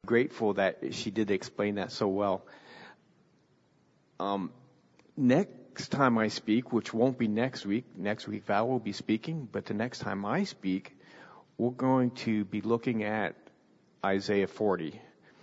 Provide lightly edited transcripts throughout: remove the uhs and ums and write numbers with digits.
grateful that she did explain that so well. Next time I speak, which won't be next week Val will be speaking, but the next time I speak, we're going to be looking at Isaiah 40.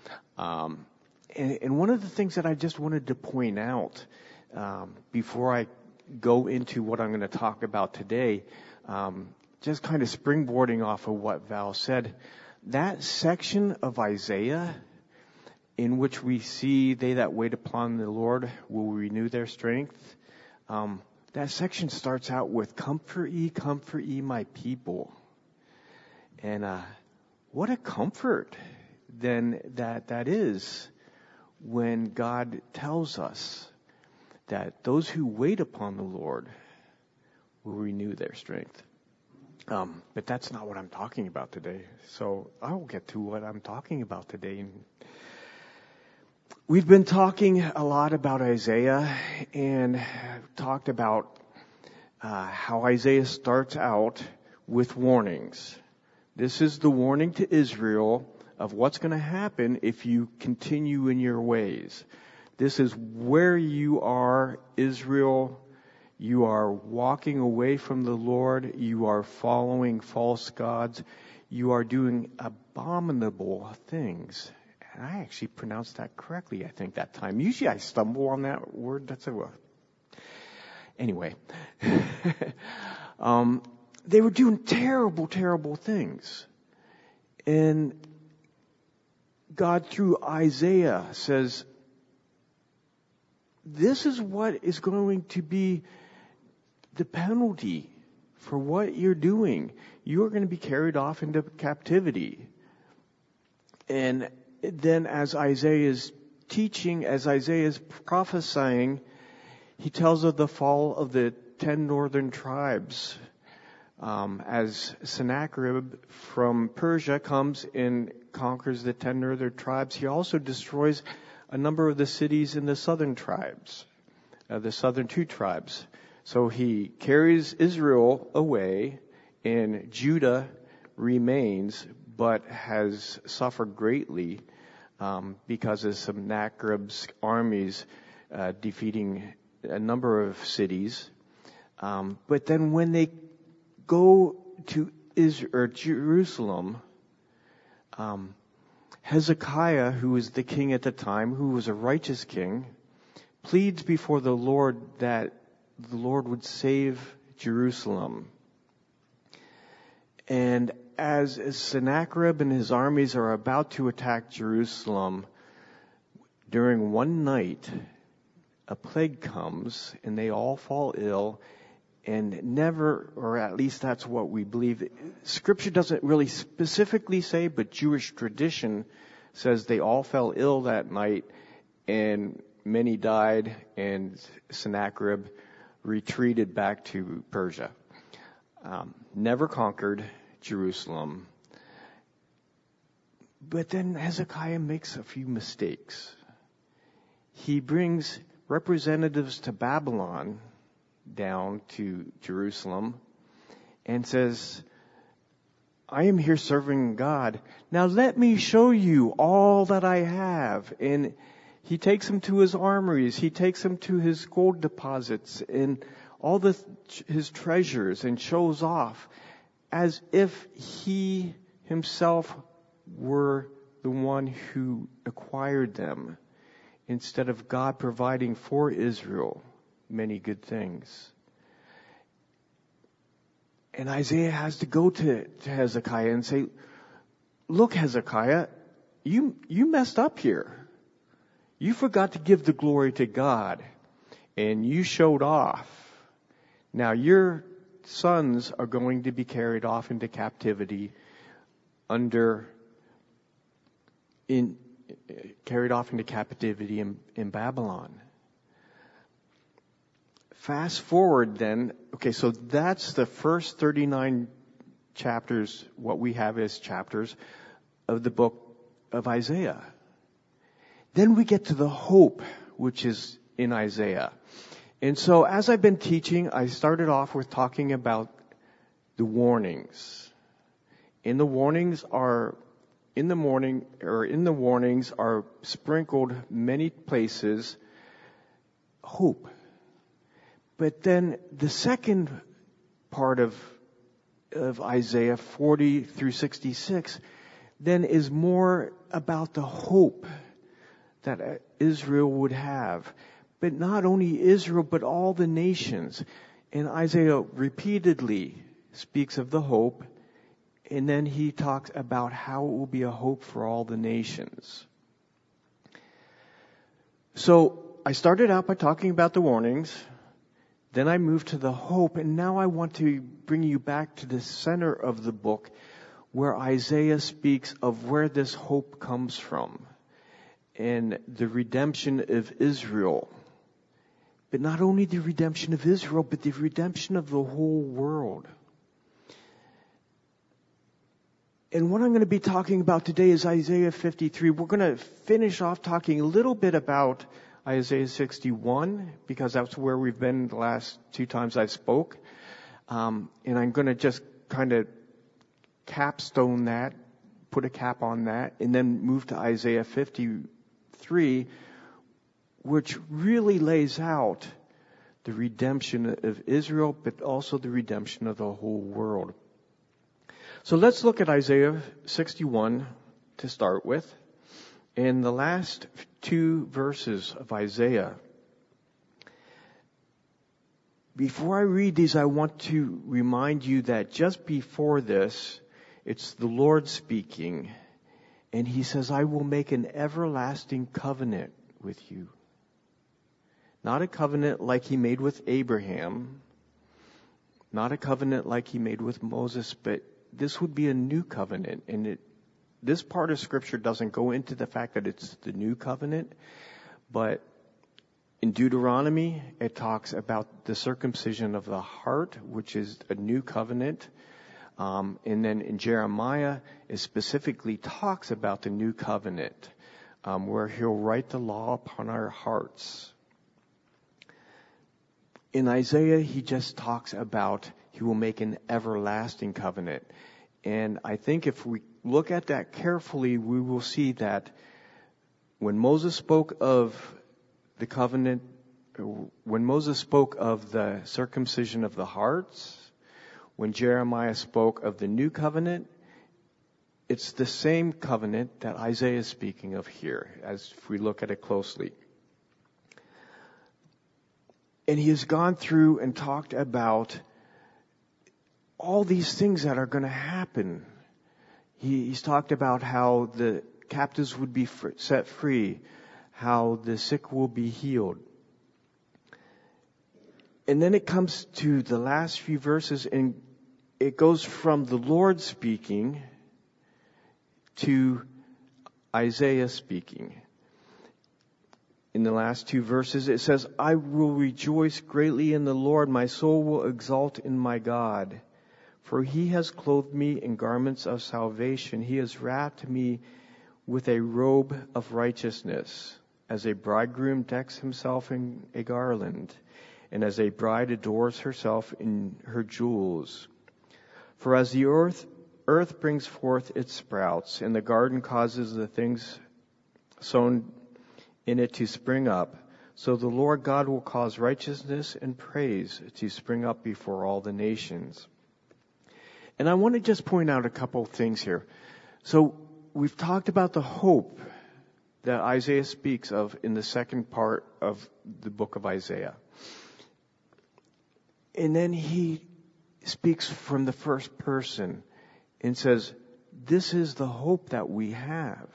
And one of the things that I just wanted to point out before I go into what I'm going to talk about today, just kind of springboarding off of what Val said, that section of Isaiah in which we see they that wait upon the Lord will renew their strength, that section starts out with, comfort ye my people. And what a comfort then that is when God tells us that those who wait upon the Lord will renew their strength. But that's not what I'm talking about today. So I'll get to what I'm talking about today. We've been talking a lot about Isaiah and talked about how Isaiah starts out with warnings. This is the warning to Israel of what's going to happen if you continue in your ways. This is where you are, Israel. You are walking away from the Lord. You are following false gods. You are doing abominable things. And I actually pronounced that correctly, I think, that time. Usually I stumble on that word. Anyway. They were doing terrible, terrible things. And God, through Isaiah, says, this is what is going to be the penalty for what you're doing. You are going to be carried off into captivity. And then as Isaiah is teaching, as Isaiah is prophesying, he tells of the fall of the 10 northern tribes. As Sennacherib from Persia comes and conquers the 10 northern tribes, he also destroys a number of the cities in the southern tribes, the southern 2 tribes. So he carries Israel away, and Judah remains, but has suffered greatly because of Sennacherib's armies defeating a number of cities. But then when they go to Jerusalem, Hezekiah, who was the king at the time, who was a righteous king, pleads before the Lord that the Lord would save Jerusalem. And as Sennacherib and his armies are about to attack Jerusalem, during one night, a plague comes and they all fall ill. And never, or at least that's what we believe. Scripture doesn't really specifically say, but Jewish tradition says they all fell ill that night and many died, and Sennacherib retreated back to Persia. Never conquered Jerusalem. But then Hezekiah makes a few mistakes. He brings representatives to Babylon down to Jerusalem and says, I am here serving God. Now let me show you all that I have. And he takes them to his armories. He takes them to his gold deposits and all his treasures, and shows off as if he himself were the one who acquired them, instead of God providing for Israel many good things. And Isaiah has to go to Hezekiah and say, look, Hezekiah, you messed up here. You forgot to give the glory to God, and you showed off. Now your sons are going to be carried off into captivity in Babylon. Fast forward then, okay, so that's the first 39 chapters, what we have as chapters of the book of Isaiah. Then we get to the hope, which is in Isaiah. And so as I've been teaching, I started off with talking about the warnings. And the warnings are in the morning, or in the warnings, are sprinkled many places, hope. But then the second part of Isaiah 40 through 66 then is more about the hope that Israel would have. But not only Israel, but all the nations. And Isaiah repeatedly speaks of the hope, and then he talks about how it will be a hope for all the nations. So I started out by talking about the warnings. Then I moved to the hope, and now I want to bring you back to the center of the book where Isaiah speaks of where this hope comes from and the redemption of Israel. But not only the redemption of Israel, but the redemption of the whole world. And what I'm going to be talking about today is Isaiah 53. We're going to finish off talking a little bit about Isaiah 61, because that's where we've been the last 2 times I've spoke. And I'm going to just kind of capstone that, put a cap on that, and then move to Isaiah 53, which really lays out the redemption of Israel, but also the redemption of the whole world. So let's look at Isaiah 61 to start with. In the last 2 verses of Isaiah, before I read these, I want to remind you that just before this, it's the Lord speaking, and He says, I will make an everlasting covenant with you. Not a covenant like He made with Abraham, not a covenant like He made with Moses, but this would be a new covenant. And this part of Scripture doesn't go into the fact that it's the new covenant, but in Deuteronomy, it talks about the circumcision of the heart, which is a new covenant. And then in Jeremiah, it specifically talks about the new covenant, where He'll write the law upon our hearts. In Isaiah, he just talks about He will make an everlasting covenant. And I think if we look at that carefully, we will see that when Moses spoke of the covenant, when Moses spoke of the circumcision of the hearts, when Jeremiah spoke of the new covenant, it's the same covenant that Isaiah is speaking of here, as if we look at it closely. And he has gone through and talked about all these things that are going to happen. He's talked about how the captives would be set free, how the sick will be healed. And then it comes to the last few verses, and it goes from the Lord speaking to Isaiah speaking. In the last 2 verses, it says, I will rejoice greatly in the Lord. My soul will exult in my God. For He has clothed me in garments of salvation. He has wrapped me with a robe of righteousness, as a bridegroom decks himself in a garland, and as a bride adorns herself in her jewels. For as the earth brings forth its sprouts, and the garden causes the things sown in it to spring up, so the Lord God will cause righteousness and praise to spring up before all the nations. And I want to just point out a couple of things here. So we've talked about the hope that Isaiah speaks of in the second part of the book of Isaiah. And then he speaks from the first person and says, this is the hope that we have.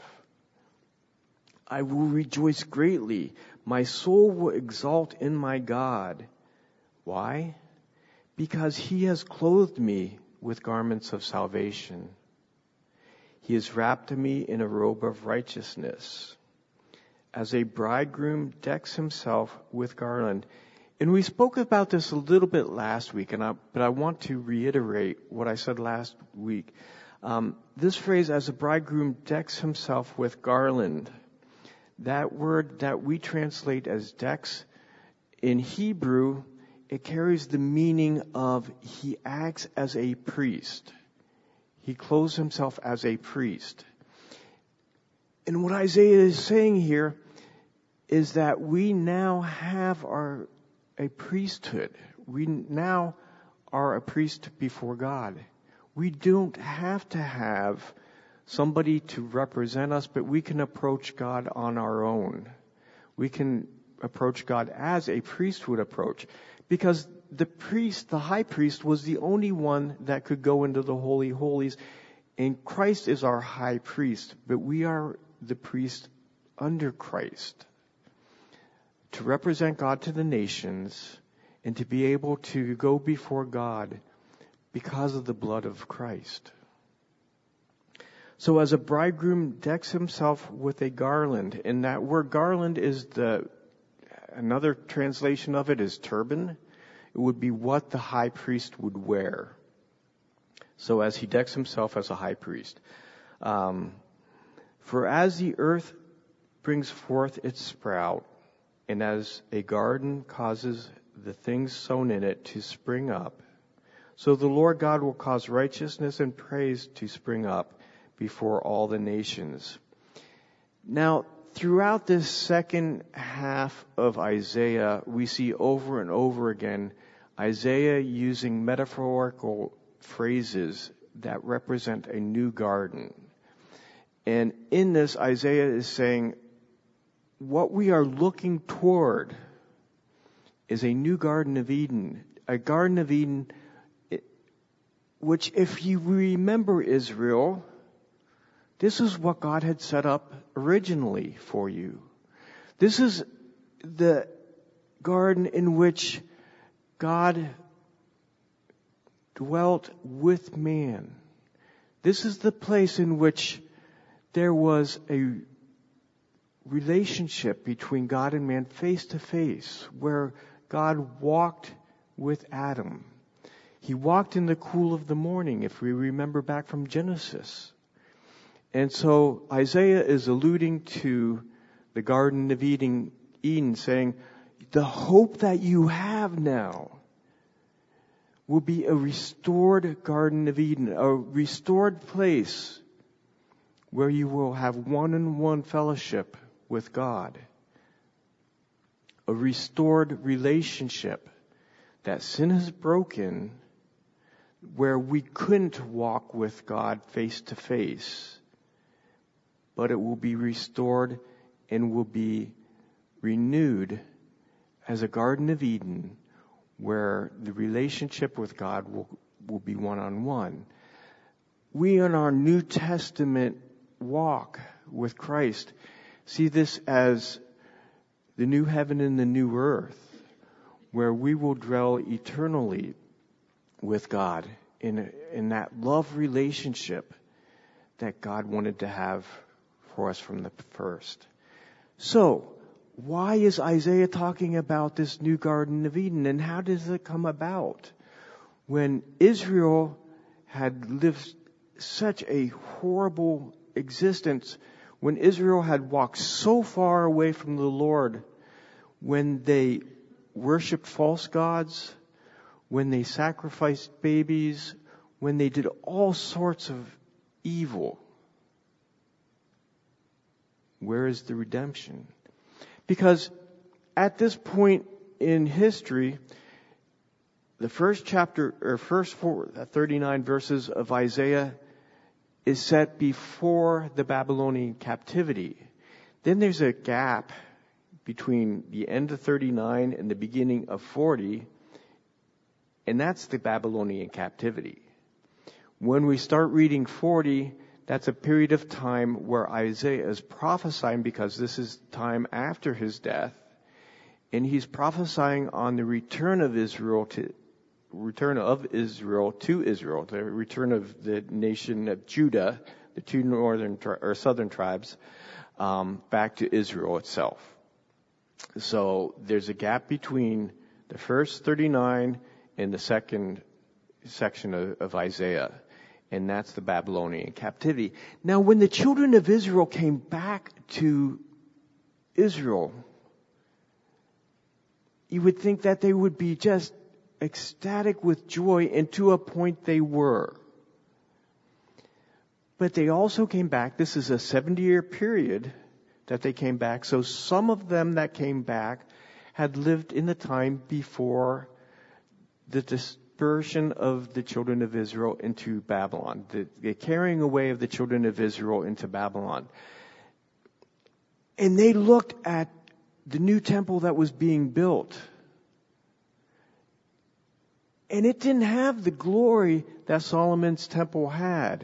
I will rejoice greatly. My soul will exult in my God. Why? Because He has clothed me with garments of salvation. He has wrapped me in a robe of righteousness, as a bridegroom decks himself with garland. And we spoke about this a little bit last week, but I want to reiterate what I said last week. This phrase, as a bridegroom decks himself with garland, that word that we translate as decks, in Hebrew, it carries the meaning of he acts as a priest. He clothes himself as a priest. And what Isaiah is saying here is that we now have a priesthood. We now are a priest before God. We don't have to have somebody to represent us, but we can approach God on our own. We can approach God as a priest would approach. Because the priest, the high priest, was the only one that could go into the Holy Holies. And Christ is our high priest, but we are the priest under Christ to represent God to the nations and to be able to go before God because of the blood of Christ. So as a bridegroom decks himself with a garland, and that word garland is another translation of it is turban. It would be what the high priest would wear. So as he decks himself as a high priest. For as the earth brings forth its sprout, and as a garden causes the things sown in it to spring up, so the Lord God will cause righteousness and praise to spring up before all the nations. Now, throughout this second half of Isaiah, we see over and over again Isaiah using metaphorical phrases that represent a new garden. And in this, Isaiah is saying, what we are looking toward is a new Garden of Eden. A Garden of Eden, which if you remember Israel, this is what God had set up originally for you. This is the garden in which God dwelt with man. This is the place in which there was a relationship between God and man face to face, where God walked with Adam. He walked in the cool of the morning, if we remember back from Genesis. And so Isaiah is alluding to the Garden of Eden, saying, the hope that you have now will be a restored Garden of Eden, a restored place where you will have one-on-one fellowship with God. A restored relationship that sin has broken, where we couldn't walk with God face to face, but it will be restored and will be renewed as a Garden of Eden, where the relationship with God will be one-on-one. We in our New Testament walk with Christ see this as the new heaven and the new earth, where we will dwell eternally with God in that love relationship that God wanted to have for us from the first. So, why is Isaiah talking about this new Garden of Eden, and how does it come about? When Israel had lived such a horrible existence, when Israel had walked so far away from the Lord, when they worshipped false gods, when they sacrificed babies, when they did all sorts of evil, where is the redemption? Because at this point in history, the first chapter, or first 39 verses of Isaiah is set before the Babylonian captivity. Then there's a gap between the end of 39 and the beginning of 40, and that's the Babylonian captivity. When we start reading 40, that's a period of time where Isaiah is prophesying, because this is time after his death, and he's prophesying on the return of Israel to Israel, the return of the nation of Judah, the two southern tribes, back to Israel itself. So there's a gap between the first 39 and the second section of Isaiah. And that's the Babylonian captivity. Now, when the children of Israel came back to Israel, you would think that they would be just ecstatic with joy, and to a point they were. But they also came back. This is a 70-year period that they came back. So some of them that came back had lived in the time before the dispersion of the children of Israel into Babylon, the carrying away of the children of Israel into Babylon. And they looked at the new temple that was being built. And it didn't have the glory that Solomon's temple had.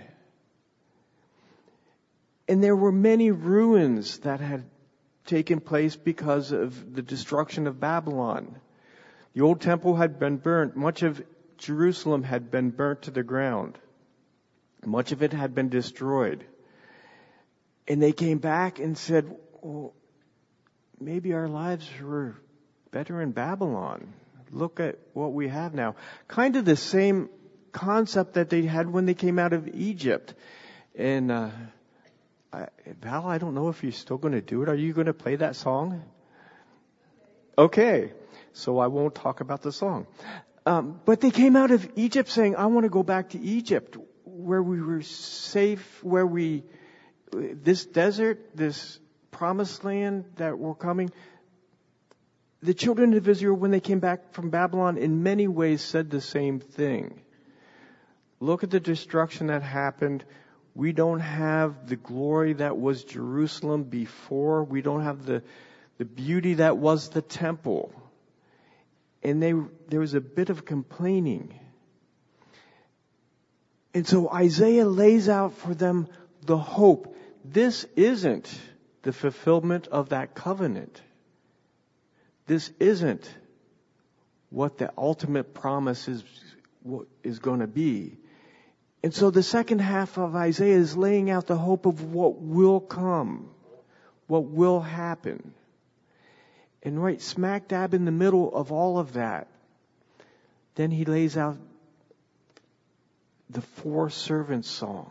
And there were many ruins that had taken place because of the destruction of Babylon. The old temple had been burnt. Much of Jerusalem had been burnt to the ground. Much of it had been destroyed. And they came back and said, well, maybe our lives were better in Babylon. Look at what we have now. Kind of the same concept that they had when they came out of Egypt. And Val, I don't know if you're still going to do it. Are you going to play that song? Okay. So I won't talk about the song. But they came out of Egypt saying, I want to go back to Egypt where we were safe, this desert, this promised land that were coming. The children of Israel, when they came back from Babylon, in many ways said the same thing. Look at the destruction that happened. We don't have the glory that was Jerusalem before. We don't have the beauty that was the temple. And there was a bit of complaining. And so Isaiah lays out for them the hope. This isn't the fulfillment of that covenant. This isn't what the ultimate promise is going to be. And so the second half of Isaiah is laying out the hope of what will come, what will happen. And right smack dab in the middle of all of that, then he lays out the 4 servant songs.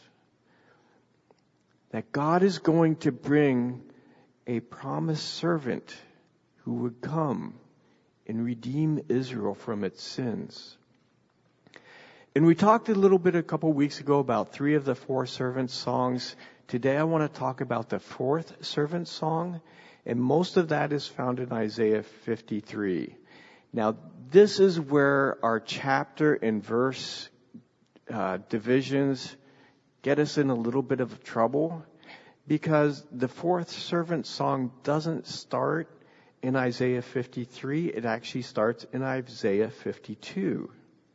That God is going to bring a promised servant who would come and redeem Israel from its sins. And we talked a little bit a couple weeks ago about 3 of the 4 servant songs. Today I want to talk about the 4th servant song, and most of that is found in Isaiah 53. Now, this is where our chapter and verse divisions get us in a little bit of trouble, because the 4th servant song doesn't start in Isaiah 53. It actually starts in Isaiah 52.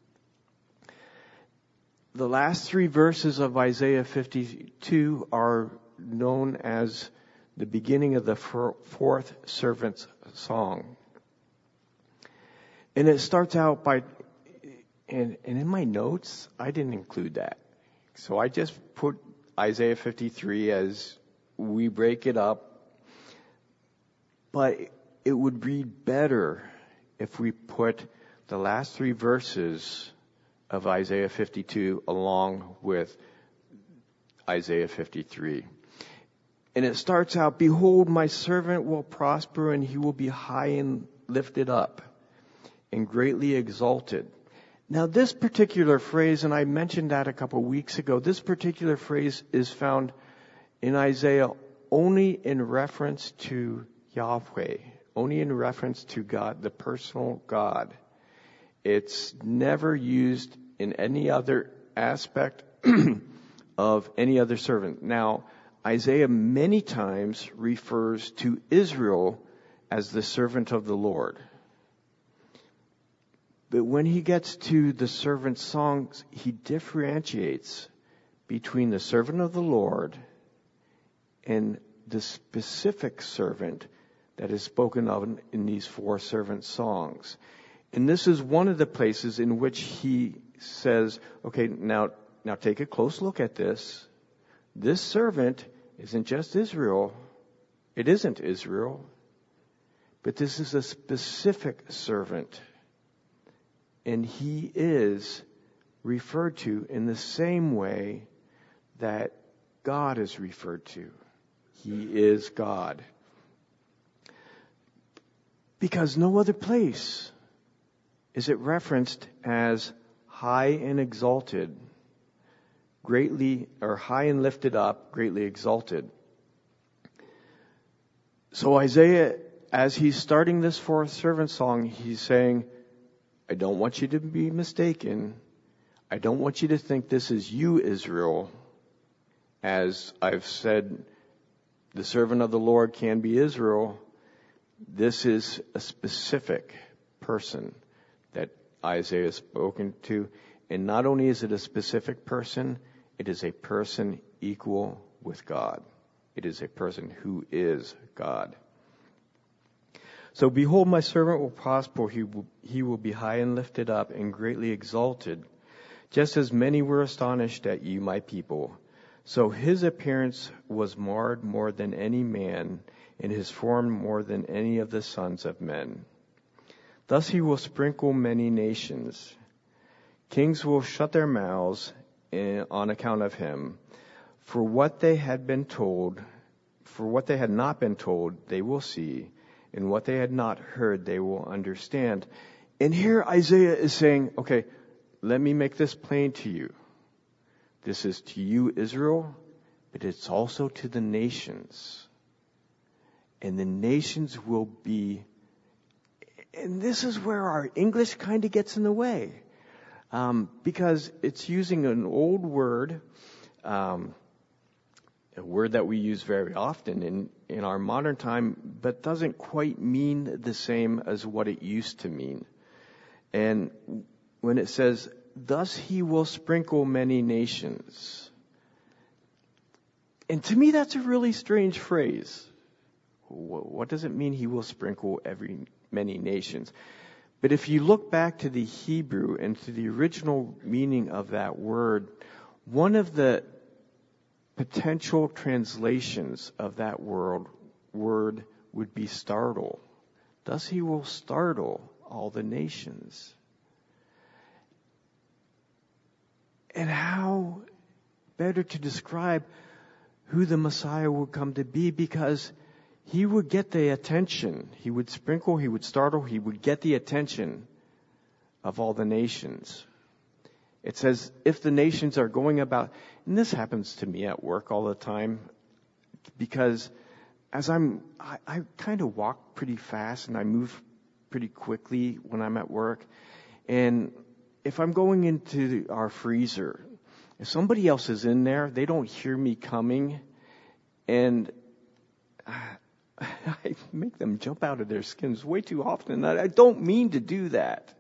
The last 3 verses of Isaiah 52 are known as the beginning of the 4th servant's song. And it starts out by, and in my notes, I didn't include that. So I just put Isaiah 53 as we break it up. But it would read better if we put the last 3 verses of Isaiah 52 along with Isaiah 53. And it starts out, behold, my servant will prosper, and he will be high and lifted up and greatly exalted. Now this particular phrase, and I mentioned that a couple weeks ago, this particular phrase is found in Isaiah only in reference to Yahweh, only in reference to God, the personal God. It's never used in any other aspect of any other servant. Now, Isaiah many times refers to Israel as the servant of the Lord. But when he gets to the servant songs, he differentiates between the servant of the Lord and the specific servant that is spoken of in these 4 servant songs. And this is one of the places in which he says, okay, now take a close look at this. This servant isn't just Israel. It isn't Israel. But this is a specific servant. And he is referred to in the same way that God is referred to. He is God. Because no other place is it referenced as high and exalted. greatly, or high and lifted up, greatly exalted. So Isaiah, as he's starting this fourth servant song, he's saying, I don't want you to be mistaken. I don't want you to think this is you, Israel. As I've said, the servant of the Lord can be Israel. This is a specific person that Isaiah has spoken to. And not only is it a specific person, it is a person equal with God. It is a person who is God. So behold, my servant will prosper. He will be high and lifted up and greatly exalted. Just as many were astonished at you, my people. So his appearance was marred more than any man, and his form more than any of the sons of men. Thus he will sprinkle many nations. Kings will shut their mouths on account of him. For what they had not been told, they will see, and what they had not heard, they will understand. And here Isaiah is saying, okay, let me make this plain to you. This is to you, Israel, but it's also to the nations. And the nations will be, and this is where our English kind of gets in the way. Because it's using an old word, a word that we use very often in our modern time, but doesn't quite mean the same as what it used to mean. And when it says, thus he will sprinkle many nations. And to me, that's a really strange phrase. What does it mean he will sprinkle many nations? But if you look back to the Hebrew and to the original meaning of that word, one of the potential translations of that word would be startle. Thus he will startle all the nations. And how better to describe who the Messiah would come to be, because he would get the attention. He would sprinkle, he would startle, he would get the attention of all the nations. It says, if the nations are going about, and this happens to me at work all the time, because as I kind of walk pretty fast and I move pretty quickly when I'm at work. And if I'm going into our freezer, if somebody else is in there, they don't hear me coming, and I make them jump out of their skins way too often. I don't mean to do that.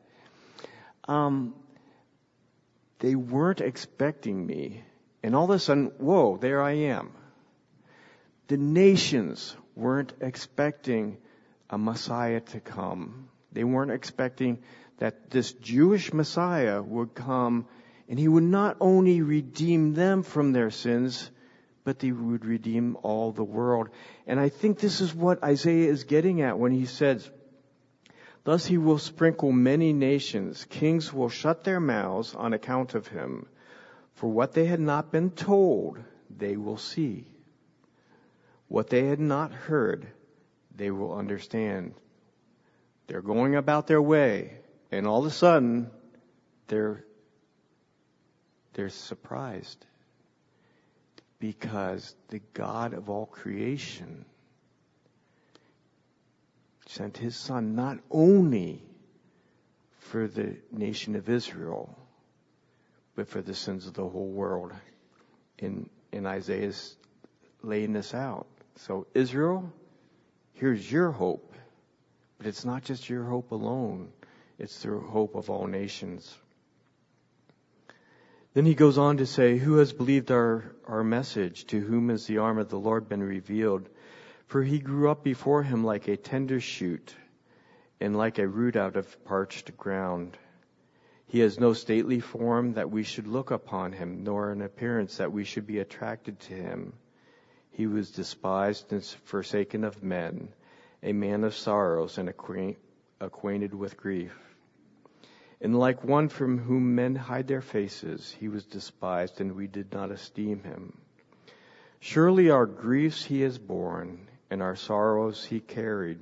They weren't expecting me, and all of a sudden, whoa, there I am. The nations weren't expecting a Messiah to come. They weren't expecting that this Jewish Messiah would come, and he would not only redeem them from their sins, but he would redeem all the world. And I think this is what Isaiah is getting at when he says, thus he will sprinkle many nations. Kings will shut their mouths on account of him. For what they had not been told, they will see. What they had not heard, they will understand. They're going about their way, and all of a sudden, they're surprised. Because the God of all creation sent his Son not only for the nation of Israel, but for the sins of the whole world. And Isaiah's laying this out. So Israel, here's your hope. But it's not just your hope alone. It's the hope of all nations. Then he goes on to say, who has believed our message? To whom has the arm of the Lord been revealed? For he grew up before him like a tender shoot, and like a root out of parched ground. He has no stately form that we should look upon him, nor an appearance that we should be attracted to him. He was despised and forsaken of men, a man of sorrows and acquainted with grief. And like one from whom men hide their faces, he was despised, and we did not esteem him. Surely our griefs he has borne, and our sorrows he carried.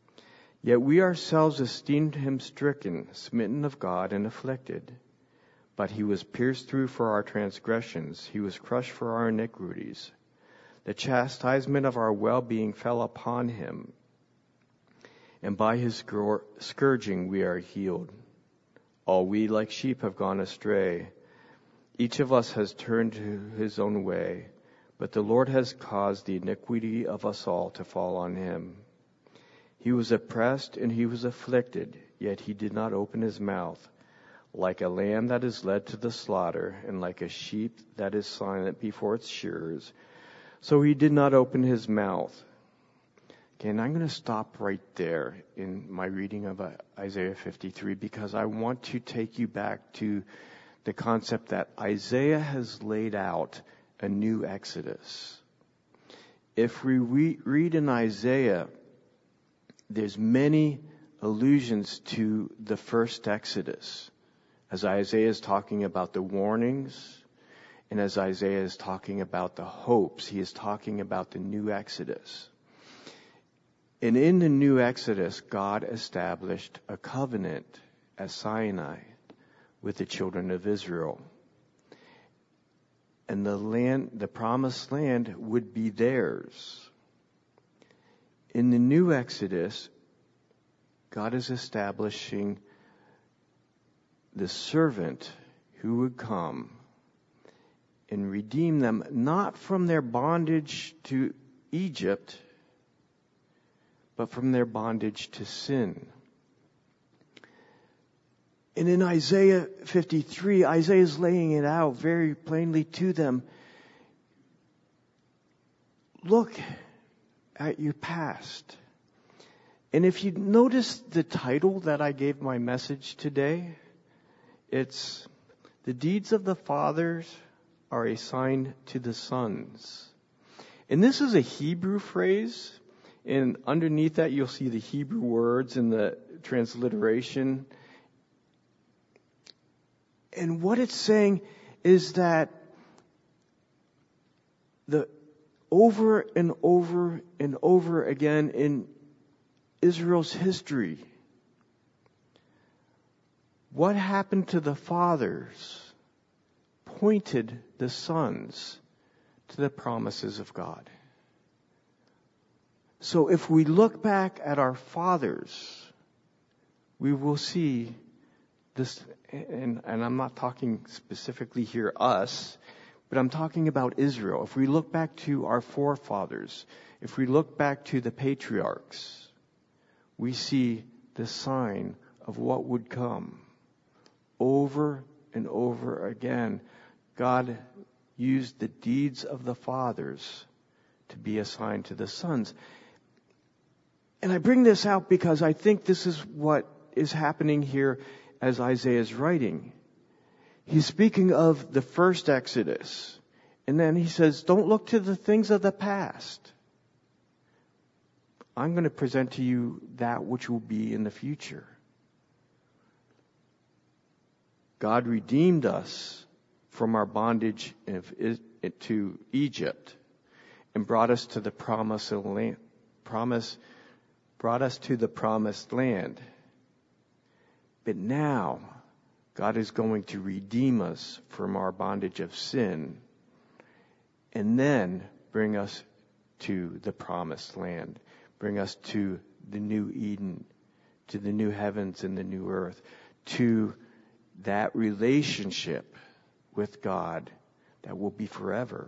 Yet we ourselves esteemed him stricken, smitten of God, and afflicted. But he was pierced through for our transgressions. He was crushed for our iniquities. The chastisement of our well-being fell upon him. And by his scourging we are healed. All we like sheep have gone astray. Each of us has turned to his own way. But the Lord has caused the iniquity of us all to fall on him. He was oppressed and he was afflicted, yet he did not open his mouth. Like a lamb that is led to the slaughter, and like a sheep that is silent before its shearers, so he did not open his mouth. Okay, and I'm going to stop right there in my reading of Isaiah 53, because I want to take you back to the concept that Isaiah has laid out a new Exodus. If we read in Isaiah, there's many allusions to the first Exodus. As Isaiah is talking about the warnings, and as Isaiah is talking about the hopes, he is talking about the new Exodus. And in the new Exodus, God established a covenant at Sinai with the children of Israel. And the promised land would be theirs. In the new Exodus, God is establishing the servant who would come and redeem them, not from their bondage to Egypt, but from their bondage to sin. And in Isaiah 53, Isaiah is laying it out very plainly to them. Look at your past. And if you notice the title that I gave my message today, it's "The Deeds of the Fathers Are a Sign to the Sons." And this is a Hebrew phrase, and underneath that you'll see the Hebrew words in the transliteration. And what it's saying is that over and over and over again in Israel's history, what happened to the fathers pointed the sons to the promises of God. So if we look back at our fathers, we will see this, and I'm not talking specifically here us, but I'm talking about Israel. If we look back to our forefathers, if we look back to the patriarchs, we see the sign of what would come. Over and over again, God used the deeds of the fathers to be a sign to the sons. And I bring this out because I think this is what is happening here as Isaiah is writing. He's speaking of the first Exodus. And then he says, don't look to the things of the past. I'm going to present to you that which will be in the future. God redeemed us from our bondage to Egypt and brought us to the promised land. But now God is going to redeem us from our bondage of sin and then bring us to the promised land, bring us to the new Eden, to the new heavens and the new earth, to that relationship with God that will be forever.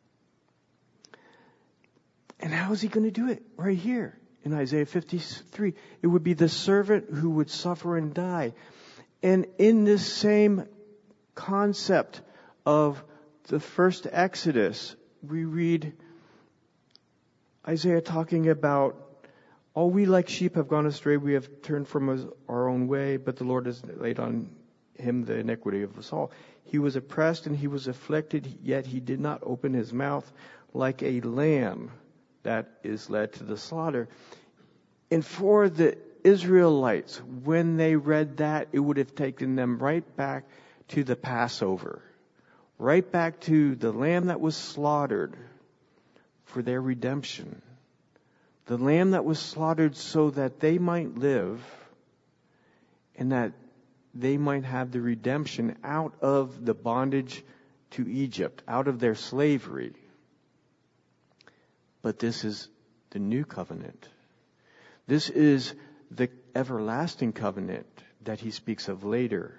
And how is he going to do it? Right here in Isaiah 53. It would be the servant who would suffer and die. And in this same concept of the first Exodus, we read Isaiah talking about, all we like sheep have gone astray, we have turned from our own way, but the Lord has laid on him the iniquity of us all. He was oppressed and he was afflicted, yet he did not open his mouth, like a lamb that is led to the slaughter. And for the Israelites, when they read that, it would have taken them right back to the Passover, right back to the lamb that was slaughtered for their redemption. The lamb that was slaughtered so that they might live, and that they might have the redemption out of the bondage to Egypt, out of their slavery. But this is the new covenant. This is the everlasting covenant that he speaks of later.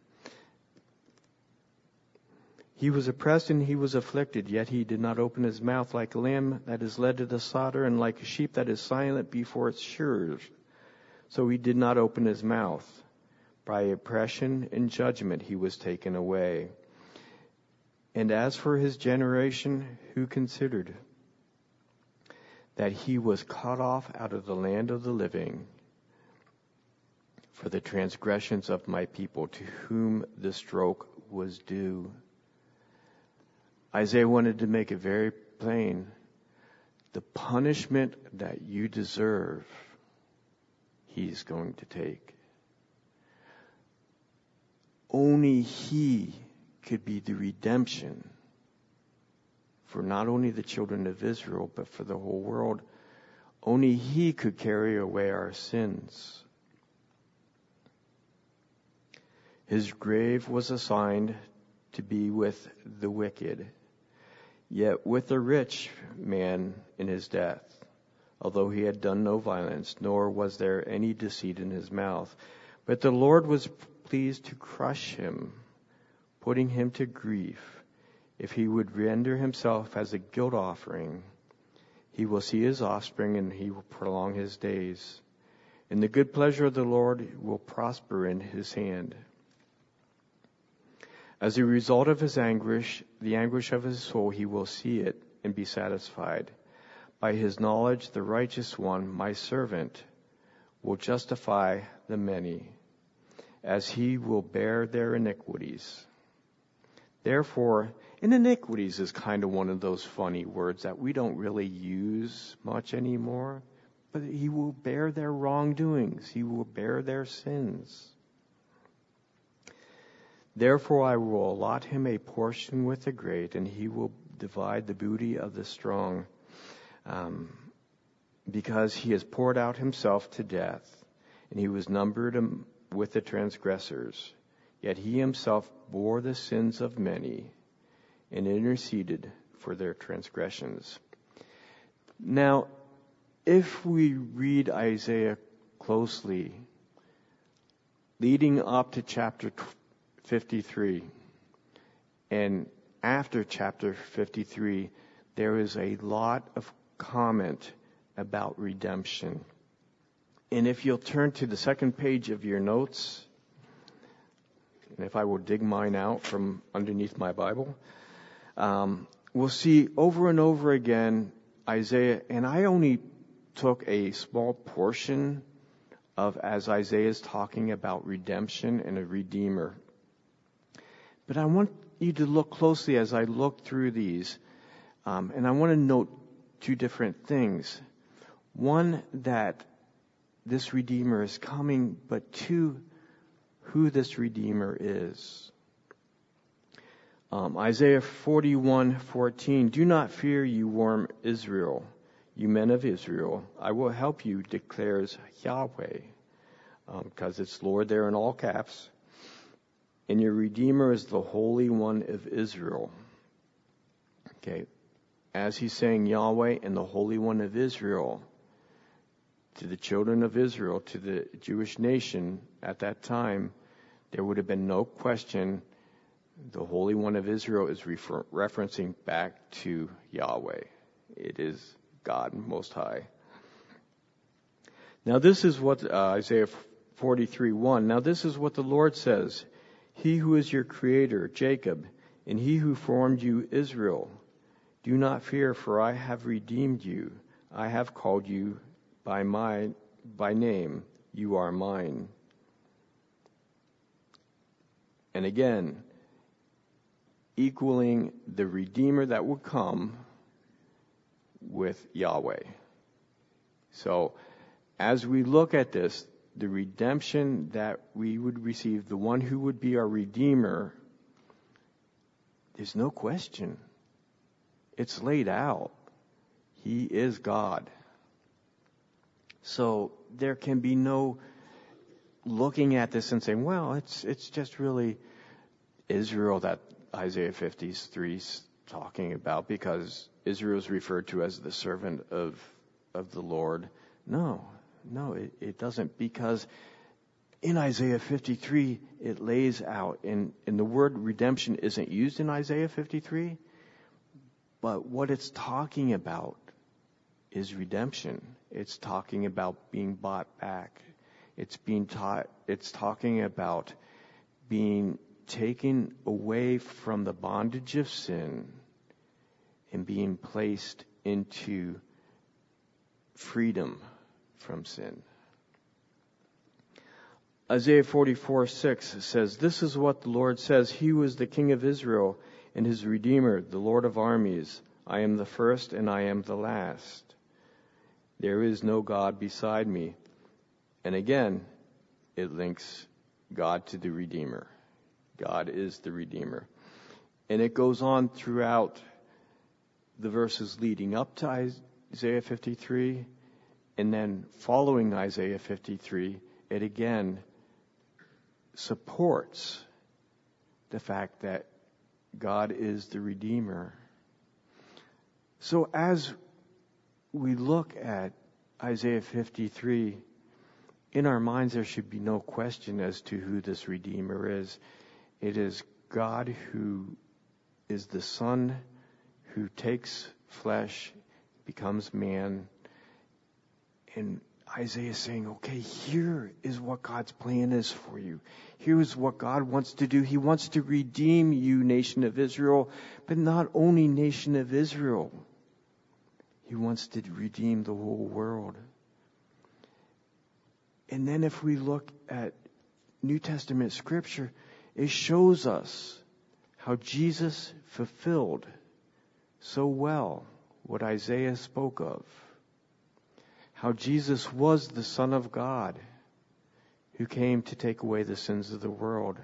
He was oppressed and he was afflicted, yet he did not open his mouth, like a lamb that is led to the slaughter, and like a sheep that is silent before its shearers. So he did not open his mouth. By oppression and judgment he was taken away. And as for his generation, who considered that he was cut off out of the land of the living for the transgressions of my people, to whom the stroke was due. Isaiah wanted to make it very plain. The punishment that you deserve, he's going to take. Only he could be the redemption for not only the children of Israel, but for the whole world. Only he could carry away our sins. His grave was assigned to be with the wicked, yet with the rich man in his death, although he had done no violence, nor was there any deceit in his mouth. But the Lord was pleased to crush him, putting him to grief. If he would render himself as a guilt offering, he will see his offspring, and he will prolong his days. And the good pleasure of the Lord will prosper in his hand. As a result of his anguish, the anguish of his soul, he will see it and be satisfied. By his knowledge, the righteous one, my servant, will justify the many, as he will bear their iniquities. Therefore, and iniquities is kind of one of those funny words that we don't really use much anymore. But he will bear their wrongdoings. He will bear their sins. Therefore I will allot him a portion with the great, and he will divide the booty of the strong, because he has poured out himself to death, and he was numbered with the transgressors. Yet he himself bore the sins of many and interceded for their transgressions. Now, if we read Isaiah closely, leading up to chapter 53, and after chapter 53, there is a lot of comment about redemption. And if you'll turn to the second page of your notes, and if I will dig mine out from underneath my Bible, we'll see over and over again Isaiah, and I only took a small portion of as Isaiah is talking about redemption and a redeemer. But I want you to look closely as I look through these, and I want to note two different things. One, that this redeemer is coming, but two, who this redeemer is. Isaiah 41:14, do not fear, you warm Israel, you men of Israel. I will help you, declares Yahweh, because it's Lord there in all caps. And your Redeemer is the Holy One of Israel. Okay, as he's saying Yahweh and the Holy One of Israel, to the children of Israel, to the Jewish nation at that time, there would have been no question the Holy One of Israel is referencing back to Yahweh. It is God Most High. Now this is what Isaiah 43:1. Now this is what the Lord says. He who is your creator, Jacob, and he who formed you, Israel. Do not fear, for I have redeemed you. I have called you by name. You are mine. And again, equaling the Redeemer that would come with Yahweh. So, as we look at this, the redemption that we would receive, the one who would be our Redeemer, there's no question. It's laid out. He is God. So there can be no looking at this and saying, well, it's just really Israel that Isaiah 53 is talking about, because Israel is referred to as the servant of the Lord. No, it doesn't, because in Isaiah 53, it lays out, and the word redemption isn't used in Isaiah 53, but what it's talking about is redemption. It's talking about being bought back. It's talking about being taken away from the bondage of sin and being placed into freedom from sin. Isaiah 44:6 says, "This is what the Lord says. He who is the King of Israel and his Redeemer, the Lord of armies. I am the first and I am the last. There is no God beside me." And again, it links God to the Redeemer. God is the Redeemer. And it goes on throughout the verses leading up to Isaiah 53, and then following Isaiah 53, it again supports the fact that God is the Redeemer. So as we look at Isaiah 53, in our minds there should be no question as to who this Redeemer is. It is God who is the Son who takes flesh, becomes man. And Isaiah is saying, okay, here is what God's plan is for you. Here is what God wants to do. He wants to redeem you, nation of Israel, but not only nation of Israel. He wants to redeem the whole world. And then if we look at New Testament scripture, it shows us how Jesus fulfilled so well what Isaiah spoke of. How Jesus was the Son of God who came to take away the sins of the world.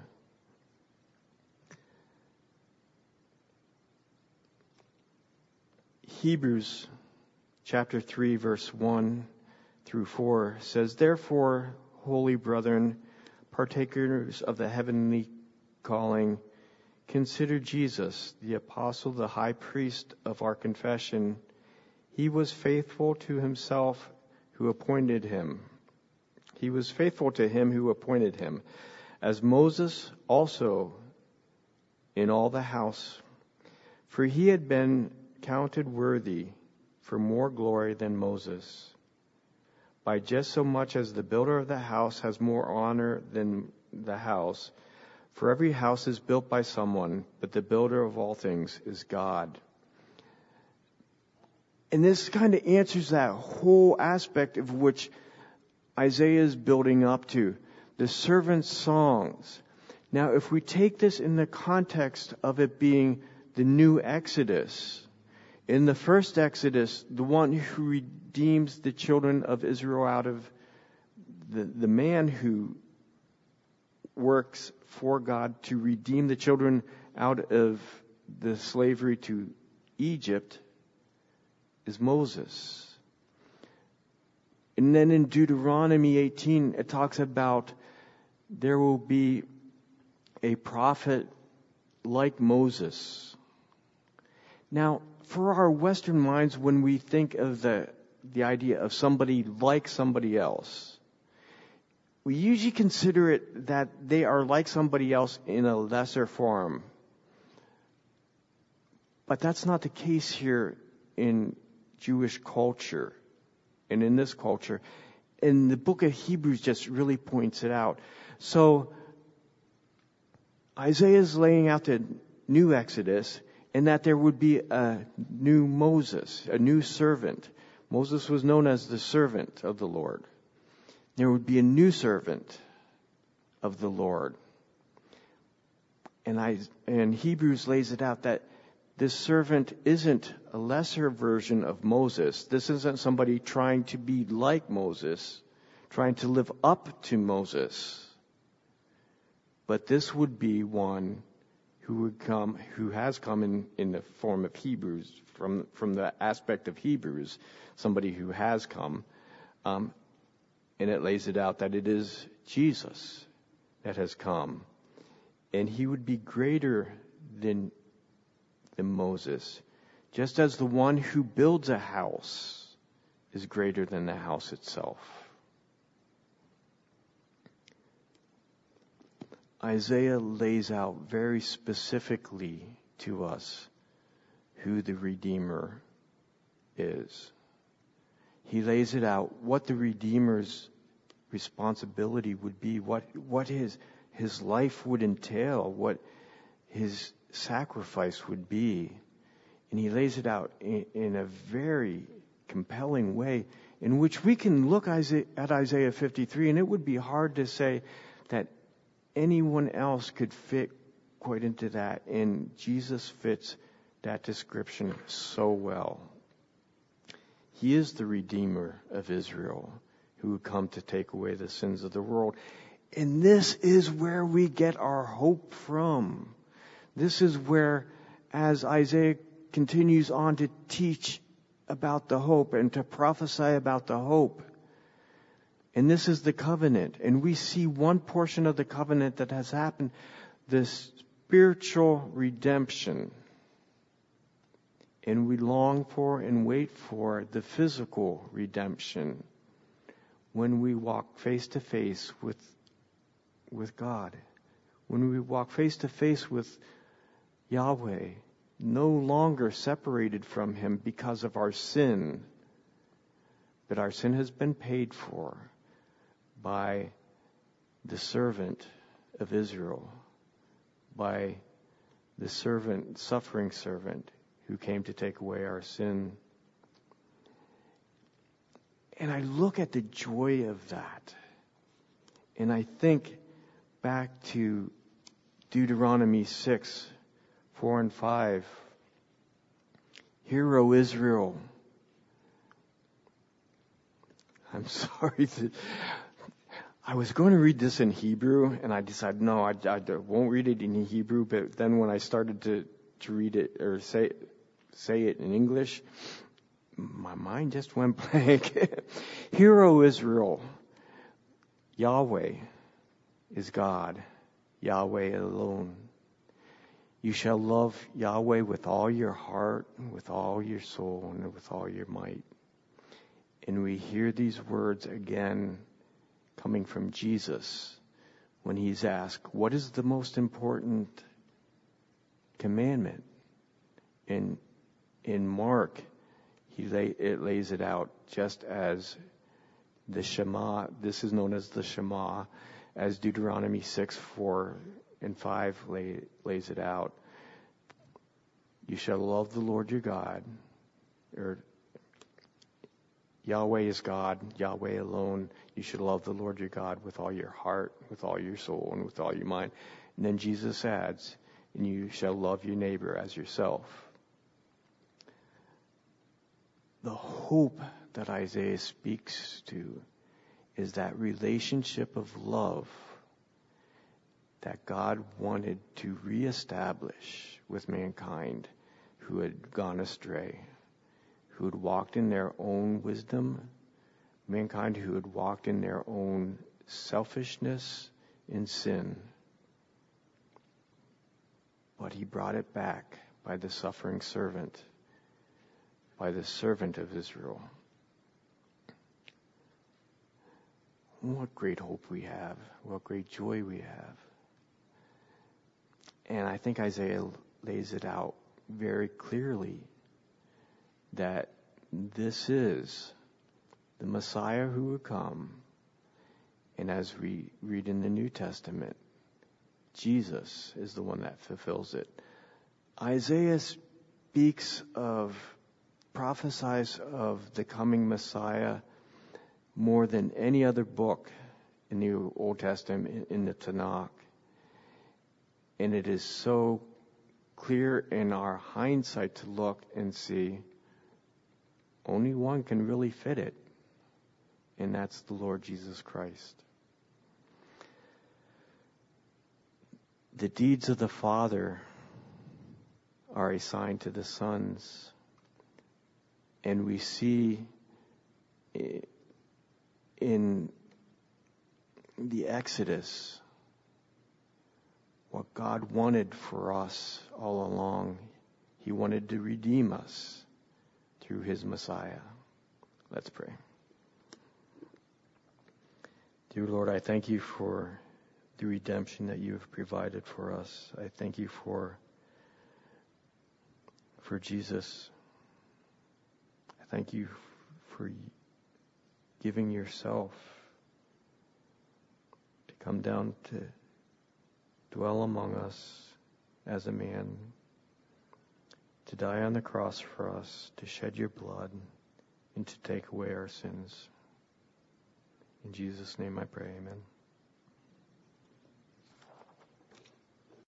Hebrews chapter 3 verse 1 through 4 says, "Therefore, holy brethren, partakers of the heavenly calling, consider Jesus, the apostle, the high priest of our confession. He was faithful to himself who appointed him. He was faithful to him who appointed him, as Moses also in all the house. For he had been counted worthy for more glory than Moses, by just so much as the builder of the house has more honor than the house. For every house is built by someone, but the builder of all things is God." And this kind of answers that whole aspect of which Isaiah is building up to, the servant's songs. Now, if we take this in the context of it being the new Exodus, in the first Exodus, the one who redeems the children of Israel out of the man who works for God to redeem the children out of the slavery to Egypt is Moses. And then in Deuteronomy 18, it talks about there will be a prophet like Moses. Now, for our Western minds, when we think of the idea of somebody like somebody else, we usually consider it that they are like somebody else in a lesser form. But that's not the case here in Jewish culture and in this culture. And the book of Hebrews just really points it out. So Isaiah is laying out the new Exodus, and that there would be a new Moses, a new servant. Moses was known as the servant of the Lord. There would be a new servant of the Lord. And Hebrews lays it out that this servant isn't a lesser version of Moses. This isn't somebody trying to be like Moses, trying to live up to Moses. But this would be one who has come in the form of Hebrews, from the aspect of Hebrews, somebody who has come. And it lays it out that it is Jesus that has come. And he would be greater than Moses. Just as the one who builds a house is greater than the house itself. Isaiah lays out very specifically to us who the Redeemer is. He lays it out what the Redeemer's responsibility would be, what his life would entail, what his sacrifice would be. And he lays it out in a very compelling way in which we can look at Isaiah 53, and it would be hard to say that anyone else could fit quite into that. And Jesus fits that description so well. He is the Redeemer of Israel who would come to take away the sins of the world. And this is where we get our hope from. This is where, as Isaiah continues on to teach about the hope and to prophesy about the hope, and this is the covenant. And we see one portion of the covenant that has happened, the spiritual redemption. And we long for and wait for the physical redemption when we walk face to face with God. When we walk face to face with Yahweh, no longer separated from Him because of our sin. But our sin has been paid for by the servant of Israel, by the suffering servant who came to take away our sin. And I look at the joy of that, and I think back to Deuteronomy 6, 4 and 5. Hear, O Israel. I'm sorry. I was going to read this in Hebrew, and I decided, no, I won't read it in Hebrew. But then when I started to read it or say it in English, my mind just went blank. Hear, O Israel, Yahweh is God, Yahweh alone. You shall love Yahweh with all your heart, with all your soul, and with all your might. And we hear these words again coming from Jesus when he's asked, what is the most important commandment? In Mark, it lays it out just as the Shema. This is known as the Shema, as Deuteronomy 6, 4 and 5 lays it out. You shall love the Lord your God, or Yahweh is God, Yahweh alone. You should love the Lord your God with all your heart, with all your soul, and with all your mind. And then Jesus adds, and you shall love your neighbor as yourself. The hope that Isaiah speaks to is that relationship of love that God wanted to reestablish with mankind who had gone astray, who had walked in their own wisdom, mankind who had walked in their own selfishness and sin. But he brought it back by the suffering servant, by the servant of Israel. What great hope we have. What great joy we have. And I think Isaiah lays it out very clearly that this is the Messiah who would come. And as we read in the New Testament, Jesus is the one that fulfills it. Isaiah prophesies of the coming Messiah more than any other book in the Old Testament, in the Tanakh. And it is so clear in our hindsight to look and see only one can really fit it, and that's the Lord Jesus Christ. The deeds of the Father are assigned to the sons, and we see in the Exodus, what God wanted for us all along. He wanted to redeem us through his Messiah. Let's pray. Dear Lord, I thank you for the redemption that you have provided for us. I thank you for Jesus. I thank you for giving yourself to come down to dwell among us as a man, to die on the cross for us, to shed your blood, and to take away our sins. In Jesus' name I pray, amen.